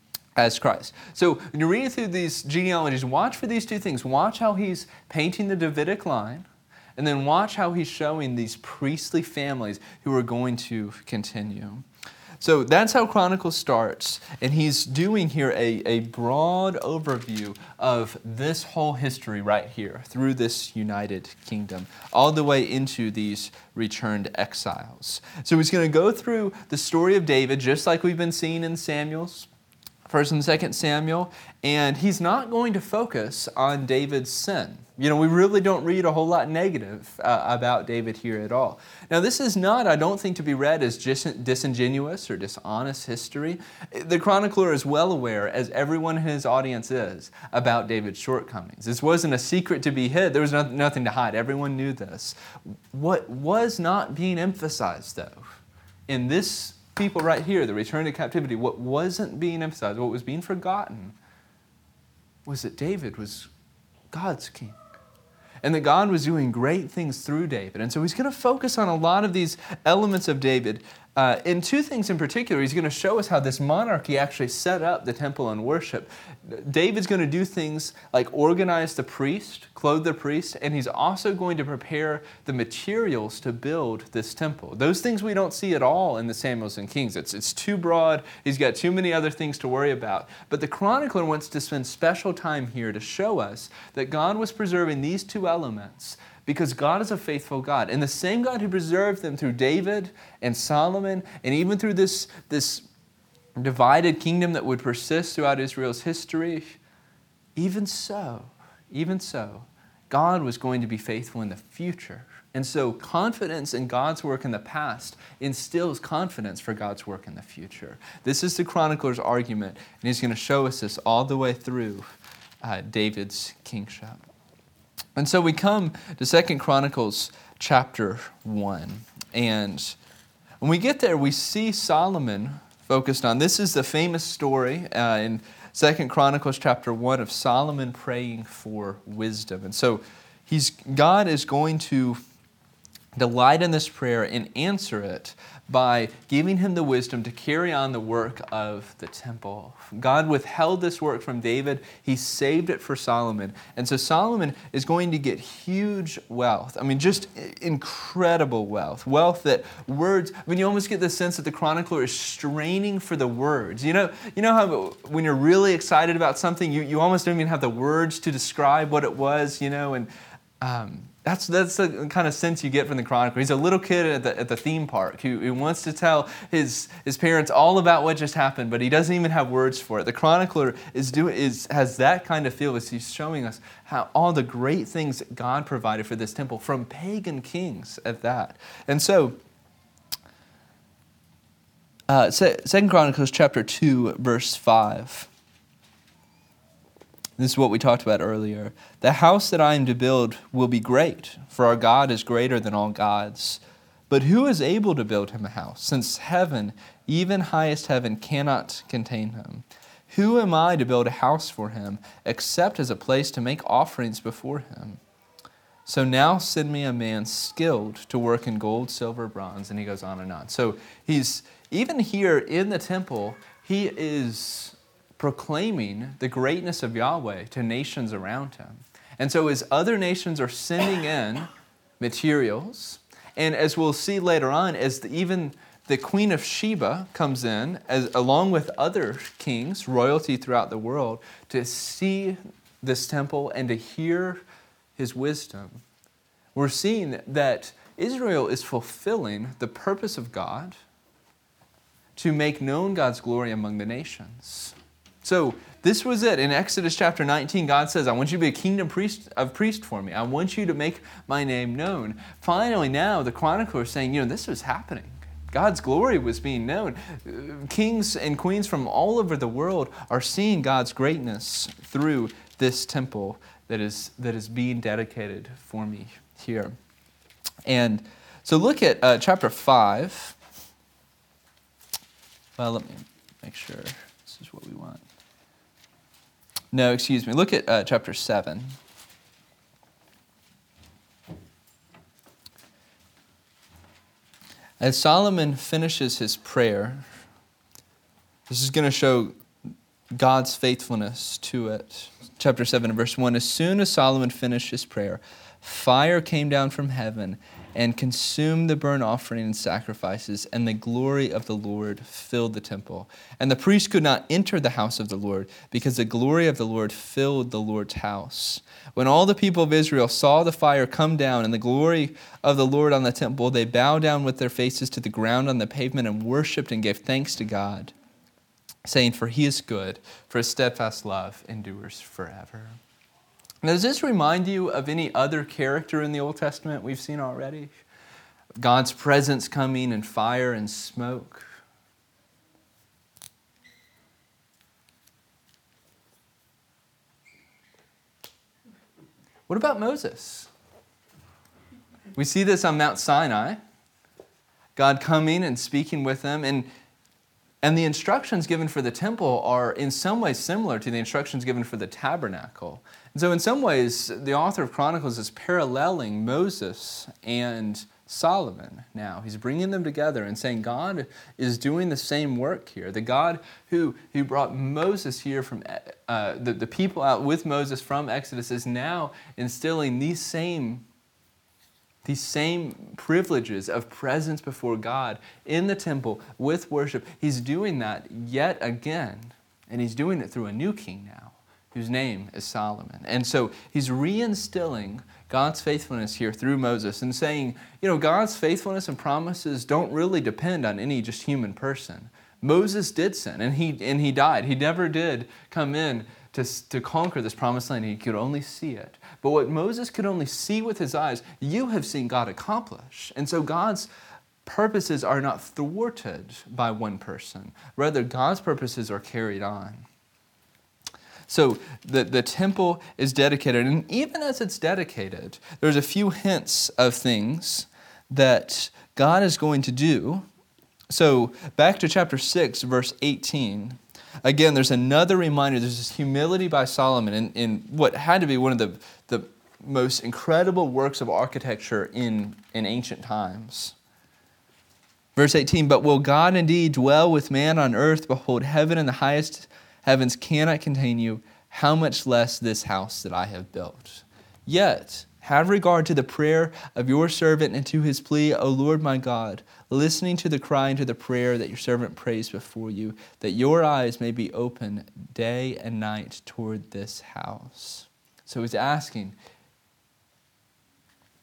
as Christ. So when you're reading through these genealogies, watch for these two things. Watch how he's painting the Davidic line, and then watch how he's showing these priestly families who are going to continue. So that's how Chronicles starts, and he's doing here a, a broad overview of this whole history right here through this united kingdom, all the way into these returned exiles. So he's going to go through the story of David, just like we've been seeing in Samuel's, First and Second Samuel, and he's not going to focus on David's sin. You know, we really don't read a whole lot negative uh, about David here at all. Now, this is not, I don't think, to be read as dis- disingenuous or dishonest history. The chronicler is well aware, as everyone in his audience is, about David's shortcomings. This wasn't a secret to be hid. There was no- nothing to hide. Everyone knew this. What was not being emphasized, though, in this people right here, the return to captivity, what wasn't being emphasized, what was being forgotten, was that David was God's king. And that God was doing great things through David. And so he's going to focus on a lot of these elements of David. Uh, in two things in particular, he's going to show us how this monarchy actually set up the temple and worship. David's going to do things like organize the priest, clothe the priest, and he's also going to prepare the materials to build this temple. Those things we don't see at all in the Samuels and Kings. It's, it's too broad. He's got too many other things to worry about. But the chronicler wants to spend special time here to show us that God was preserving these two elements because God is a faithful God. And the same God who preserved them through David and Solomon, and even through this, this divided kingdom that would persist throughout Israel's history, even so, even so, God was going to be faithful in the future. And so confidence in God's work in the past instills confidence for God's work in the future. This is the chronicler's argument, and he's going to show us this all the way through uh, David's kingship. And so we come to Second Chronicles chapter one. And when we get there, we see Solomon focused on, this is the famous story uh, in Second Chronicles chapter one of Solomon praying for wisdom. And so he's God is going to delight in this prayer and answer it by giving him the wisdom to carry on the work of the temple. God withheld this work from David. He saved it for Solomon. And so Solomon is going to get huge wealth. I mean, just incredible wealth. Wealth that words, I mean, you almost get the sense that the chronicler is straining for the words. You know, you know how when you're really excited about something, you, you almost don't even have the words to describe what it was, you know, and um, That's that's the kind of sense you get from the chronicler. He's a little kid at the at the theme park who, who wants to tell his his parents all about what just happened, but he doesn't even have words for it. The chronicler is do is has that kind of feel as he's showing us how all the great things that God provided for this temple from pagan kings at that. And so, uh, Second Chronicles chapter two, verse five. This is what we talked about earlier. The house that I am to build will be great, for our God is greater than all gods. But who is able to build him a house, since heaven, even highest heaven, cannot contain him? Who am I to build a house for him, except as a place to make offerings before him? So now send me a man skilled to work in gold, silver, bronze. And he goes on and on. So he's, even here in the temple, he is proclaiming the greatness of Yahweh to nations around him. And so as other nations are sending in materials, and as we'll see later on, as the, even the Queen of Sheba comes in, as along with other kings, royalty throughout the world, to see this temple and to hear his wisdom, we're seeing that Israel is fulfilling the purpose of God to make known God's glory among the nations. So this was it. In Exodus chapter nineteen, God says, I want you to be a kingdom priest of priest for me. I want you to make my name known. Finally, now the chronicler is saying, you know, this was happening. God's glory was being known. Kings and queens from all over the world are seeing God's greatness through this temple that is, that is being dedicated for me here. And so look at uh, chapter five. Well, let me make sure this is what we want. No, excuse me. Look at uh, chapter seven. As Solomon finishes his prayer, this is going to show God's faithfulness to it. Chapter seven, verse one. As soon as Solomon finished his prayer, fire came down from heaven and consumed the burnt offering and sacrifices, and the glory of the Lord filled the temple. And the priest could not enter the house of the Lord, because the glory of the Lord filled the Lord's house. When all the people of Israel saw the fire come down and the glory of the Lord on the temple, they bowed down with their faces to the ground on the pavement and worshipped and gave thanks to God, saying, For he is good, for his steadfast love endures forever. Now, does this remind you of any other character in the Old Testament we've seen already? God's presence coming in fire and smoke. What about Moses? We see this on Mount Sinai. God coming and speaking with them. And, and the instructions given for the temple are in some ways similar to the instructions given for the tabernacle. And so in some ways, the author of Chronicles is paralleling Moses and Solomon now. He's bringing them together and saying God is doing the same work here. The God who, who brought Moses here from uh, the, the people out with Moses from Exodus is now instilling these same, these same privileges of presence before God in the temple with worship. He's doing that yet again, and he's doing it through a new king now, whose name is Solomon. And so he's reinstilling God's faithfulness here through Moses and saying, you know, God's faithfulness and promises don't really depend on any just human person. Moses did sin, and he and he died. He never did come in to, to conquer this promised land. He could only see it. But what Moses could only see with his eyes, you have seen God accomplish. And so God's purposes are not thwarted by one person. Rather, God's purposes are carried on. So the, the temple is dedicated, and even as it's dedicated, there's a few hints of things that God is going to do. So back to chapter six, verse eighteen. Again, there's another reminder. There's this humility by Solomon in, in what had to be one of the, the most incredible works of architecture in, in ancient times. Verse eighteen, But will God indeed dwell with man on earth? Behold, heaven and the highest heavens cannot contain you, how much less this house that I have built. Yet, have regard to the prayer of your servant and to his plea, O Lord my God, listening to the cry and to the prayer that your servant prays before you, that your eyes may be open day and night toward this house. So he's asking,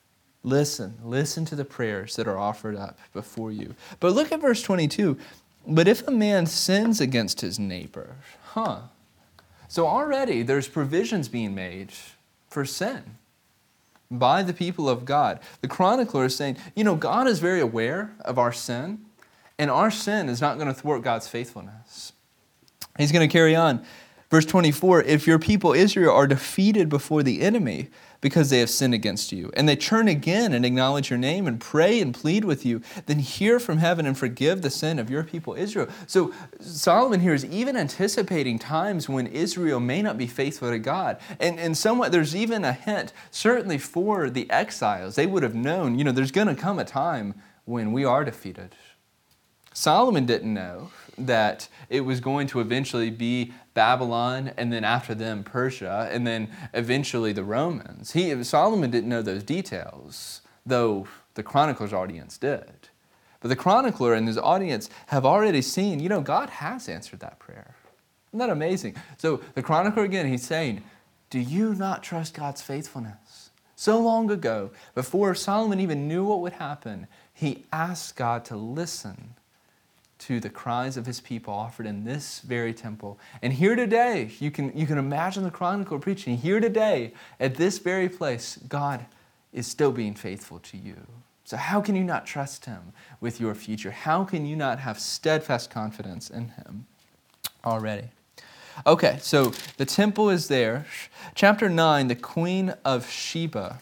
Listen, listen to the prayers that are offered up before you. But look at verse twenty-two. But if a man sins against his neighbor, huh? So already there's provisions being made for sin by the people of God. The chronicler is saying, you know, God is very aware of our sin, and our sin is not going to thwart God's faithfulness. He's going to carry on. Verse twenty-four, if your people Israel are defeated before the enemy because they have sinned against you, and they turn again and acknowledge your name and pray and plead with you, then hear from heaven and forgive the sin of your people Israel. So Solomon here is even anticipating times when Israel may not be faithful to God. And, and somewhat there's even a hint, certainly for the exiles, they would have known, you know, there's going to come a time when we are defeated. Solomon didn't know that it was going to eventually be Babylon, and then after them Persia, and then eventually the Romans. He, Solomon didn't know those details, though the chronicler's audience did. But the chronicler and his audience have already seen, you know, God has answered that prayer. Isn't that amazing? So the chronicler again, he's saying, do you not trust God's faithfulness? So long ago, before Solomon even knew what would happen, he asked God to listen to the cries of his people offered in this very temple. And here today, you can, you can imagine the chronicler preaching, here today, at this very place, God is still being faithful to you. So how can you not trust him with your future? How can you not have steadfast confidence in him already? Okay, so the temple is there. Chapter nine, the Queen of Sheba.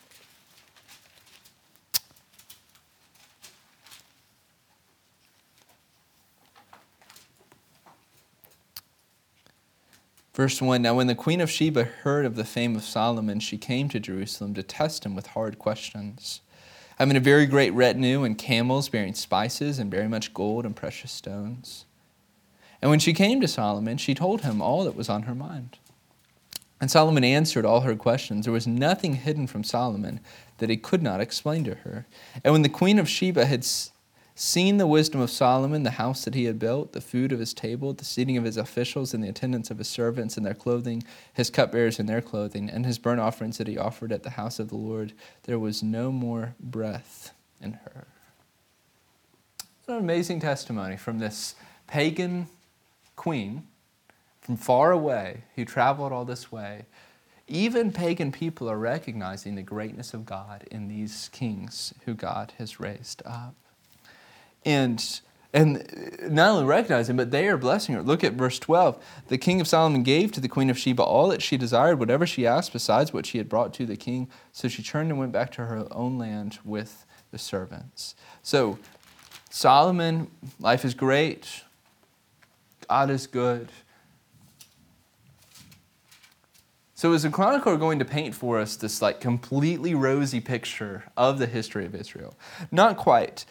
Verse one, now when the Queen of Sheba heard of the fame of Solomon, she came to Jerusalem to test him with hard questions, having a very great retinue and camels bearing spices and very much gold and precious stones. And when she came to Solomon, she told him all that was on her mind. And Solomon answered all her questions. There was nothing hidden from Solomon that he could not explain to her. And when the Queen of Sheba had seen the wisdom of Solomon, the house that he had built, the food of his table, the seating of his officials, and the attendance of his servants and their clothing, his cupbearers in their clothing, and his burnt offerings that he offered at the house of the Lord, there was no more breath in her. It's an amazing testimony from this pagan queen from far away who traveled all this way. Even pagan people are recognizing the greatness of God in these kings who God has raised up. And and not only recognizing, but they are blessing her. Look at verse twelve. The king of Solomon gave to the Queen of Sheba all that she desired, whatever she asked, besides what she had brought to the king. So she turned and went back to her own land with the servants. So Solomon, life is great. God is good. So is the chronicler going to paint for us this like completely rosy picture of the history of Israel? Not quite.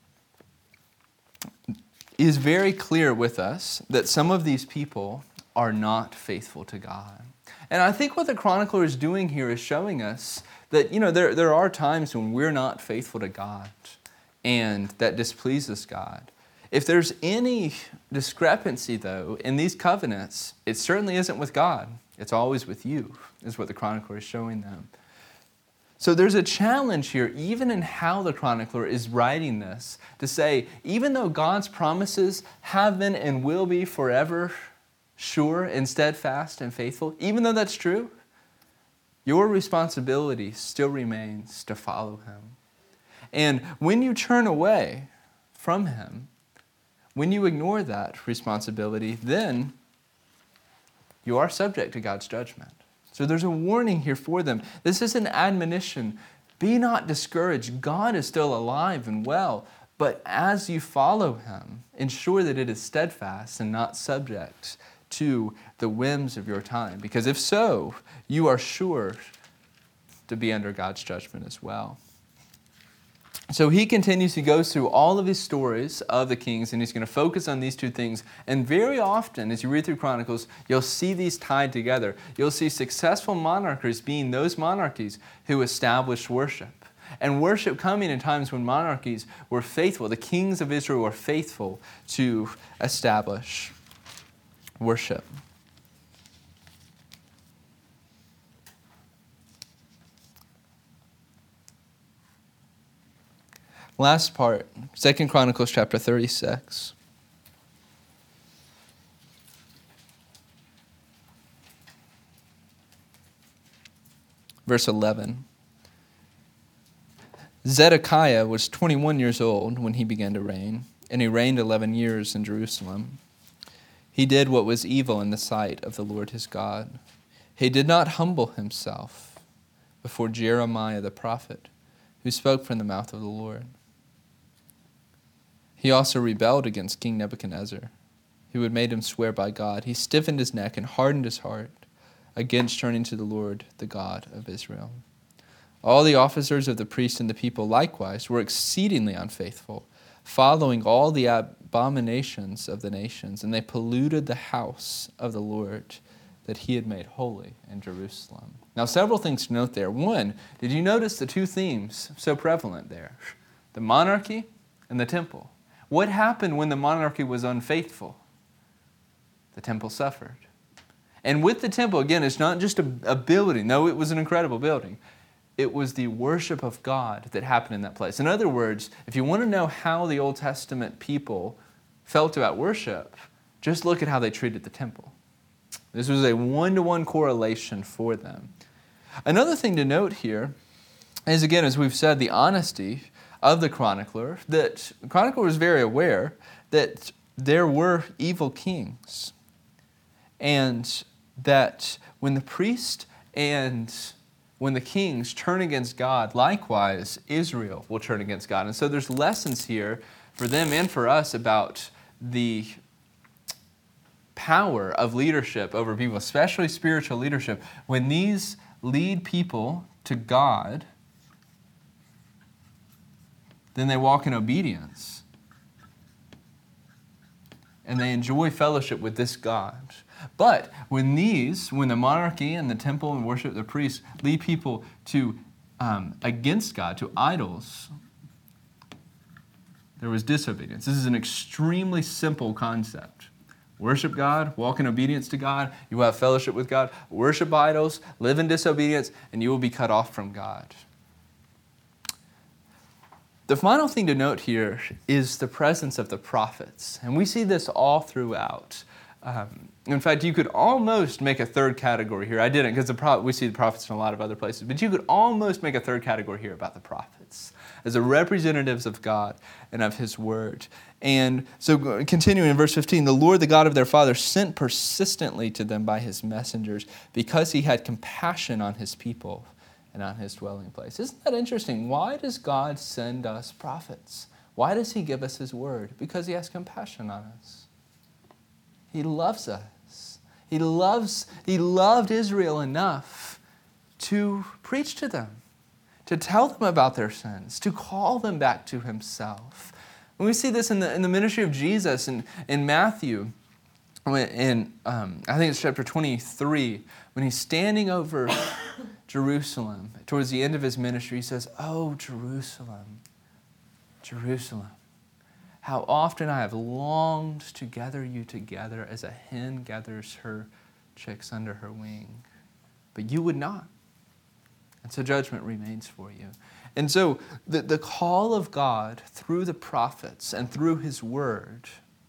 It is very clear with us that some of these people are not faithful to God. And I think what the chronicler is doing here is showing us that, you know, there, there are times when we're not faithful to God and that displeases God. If there's any discrepancy, though, in these covenants, it certainly isn't with God. It's always with you, is what the chronicler is showing them. So there's a challenge here, even in how the chronicler is writing this, to say, even though God's promises have been and will be forever sure and steadfast and faithful, even though that's true, your responsibility still remains to follow him. And when you turn away from him, when you ignore that responsibility, then you are subject to God's judgment. So there's a warning here for them. This is an admonition. Be not discouraged. God is still alive and well. But as you follow him, ensure that it is steadfast and not subject to the whims of your time. Because if so, you are sure to be under God's judgment as well. So he continues, he goes through all of his stories of the kings, and he's going to focus on these two things. And very often, as you read through Chronicles, you'll see these tied together. You'll see successful monarchies being those monarchies who established worship. And worship coming in times when monarchies were faithful. The kings of Israel were faithful to establish worship. Last part, Second Chronicles chapter thirty-six. Verse eleven. Zedekiah was twenty-one years old when he began to reign, and he reigned eleven years in Jerusalem. He did what was evil in the sight of the Lord his God. He did not humble himself before Jeremiah the prophet, who spoke from the mouth of the Lord. He also rebelled against King Nebuchadnezzar, who had made him swear by God. He stiffened his neck and hardened his heart against turning to the Lord, the God of Israel. All the officers of the priests and the people likewise were exceedingly unfaithful, following all the abominations of the nations, and they polluted the house of the Lord that he had made holy in Jerusalem. Now, several things to note there. One, did you notice the two themes so prevalent there? The monarchy and the temple. What happened when the monarchy was unfaithful? The temple suffered. And with the temple, again, it's not just a, a building. No, it was an incredible building. It was the worship of God that happened in that place. In other words, if you want to know how the Old Testament people felt about worship, just look at how they treated the temple. This was a one-to-one correlation for them. Another thing to note here is, again, as we've said, the honesty of the chronicler, that the chronicler was very aware that there were evil kings, and that when the priest and when the kings turn against God, likewise, Israel will turn against God. And so there's lessons here for them and for us about the power of leadership over people, especially spiritual leadership. When these lead people to God, then they walk in obedience. And they enjoy fellowship with this God. But when these, when the monarchy and the temple and worship of the priests lead people to um, against God, to idols, there was disobedience. This is an extremely simple concept. Worship God, walk in obedience to God, you will have fellowship with God. Worship idols, live in disobedience, and you will be cut off from God. The final thing to note here is the presence of the prophets. And we see this all throughout. Um, in fact, you could almost make a third category here. I didn't, because the pro- we see the prophets in a lot of other places. But you could almost make a third category here about the prophets as the representatives of God and of His Word. And so continuing in verse fifteen, the Lord, the God of their fathers, sent persistently to them by His messengers because He had compassion on His people and on His dwelling place. Isn't that interesting? Why does God send us prophets? Why does He give us His Word? Because He has compassion on us. He loves us. He loves, He loved Israel enough to preach to them, to tell them about their sins, to call them back to Himself. And we see this in the in the ministry of Jesus in, in Matthew, in um, I think it's chapter twenty-three, when He's standing over Jerusalem towards the end of His ministry. He says, "Oh, Jerusalem, Jerusalem, how often I have longed to gather you together as a hen gathers her chicks under her wing, but you would not. And so judgment remains for you." And so the, the call of God through the prophets and through His Word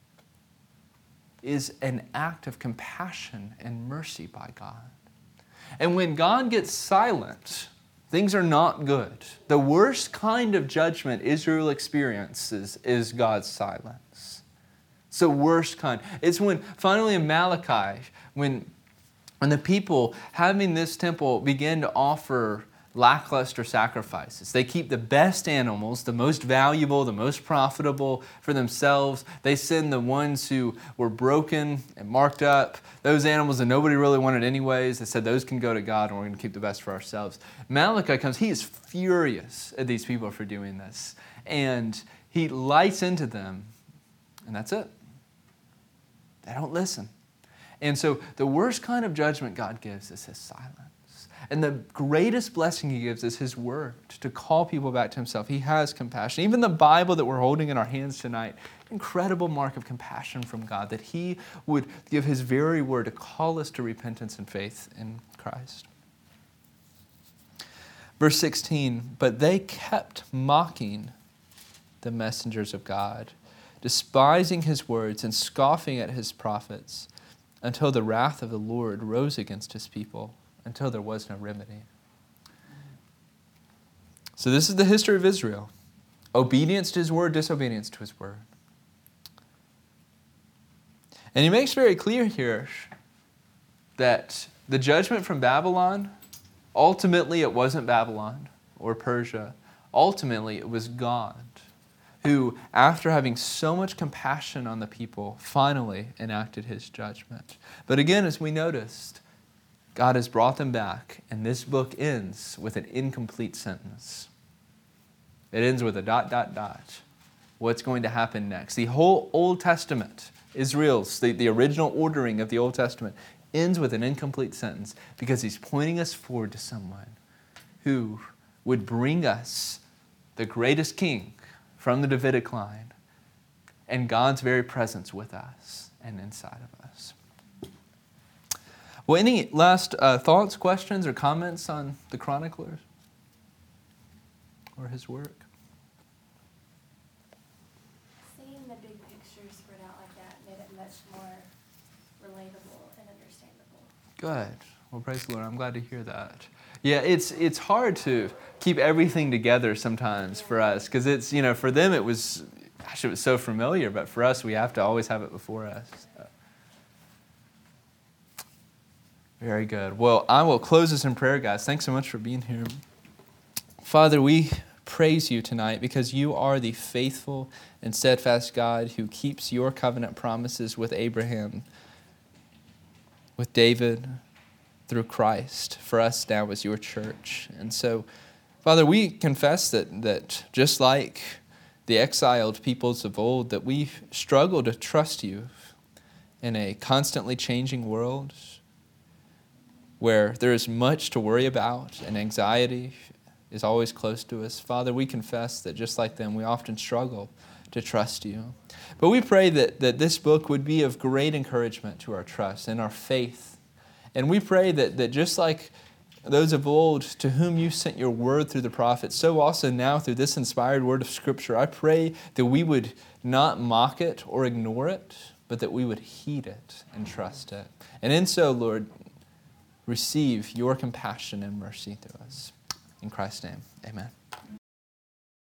is an act of compassion and mercy by God. And when God gets silent, things are not good. The worst kind of judgment Israel experiences is God's silence. It's the worst kind. It's when finally in Malachi, when, when the people having this temple begin to offer lackluster sacrifices. They keep the best animals, the most valuable, the most profitable for themselves. They send the ones who were broken and marked up, those animals that nobody really wanted anyways. They said those can go to God and we're going to keep the best for ourselves. Malachi comes, he is furious at these people for doing this. And he lights into them, and that's it. They don't listen. And so the worst kind of judgment God gives is His silence. And the greatest blessing He gives is His Word, to call people back to Himself. He has compassion. Even the Bible that we're holding in our hands tonight, incredible mark of compassion from God, that He would give His very Word to call us to repentance and faith in Christ. Verse sixteen, but they kept mocking the messengers of God, despising his words and scoffing at his prophets, until the wrath of the Lord rose against his people, until there was no remedy. So this is the history of Israel. Obedience to his word, disobedience to his word. And he makes very clear here that the judgment from Babylon, ultimately it wasn't Babylon or Persia. Ultimately it was God who, after having so much compassion on the people, finally enacted his judgment. But again, as we noticed, God has brought them back, and this book ends with an incomplete sentence. It ends with a dot, dot, dot. What's going to happen next? The whole Old Testament, Israel's, the, the original ordering of the Old Testament, ends with an incomplete sentence because he's pointing us forward to someone who would bring us the greatest king from the Davidic line and God's very presence with us and inside of us. Well, any last uh, thoughts, questions, or comments on the chroniclers or his work? Seeing the big picture spread out like that made it much more relatable and understandable. Good. Well, praise the Lord. I'm glad to hear that. Yeah, it's it's hard to keep everything together sometimes for us because it's, you know, for them it was, gosh, it was so familiar, but for us we have to always have it before us. So. Very good. Well, I will close this in prayer, guys. Thanks so much for being here. Father, we praise you tonight because you are the faithful and steadfast God who keeps your covenant promises with Abraham, with David, through Christ, for us now as your church. And so, Father, we confess that, that just like the exiled peoples of old, that we struggle to trust you in a constantly changing world where there is much to worry about and anxiety is always close to us. Father, we confess that just like them, we often struggle to trust you. But we pray that, that this book would be of great encouragement to our trust and our faith. And we pray that, that just like those of old to whom you sent your word through the prophets, so also now through this inspired word of Scripture, I pray that we would not mock it or ignore it, but that we would heed it and trust it. And in so, Lord, receive your compassion and mercy through us. In Christ's name, amen.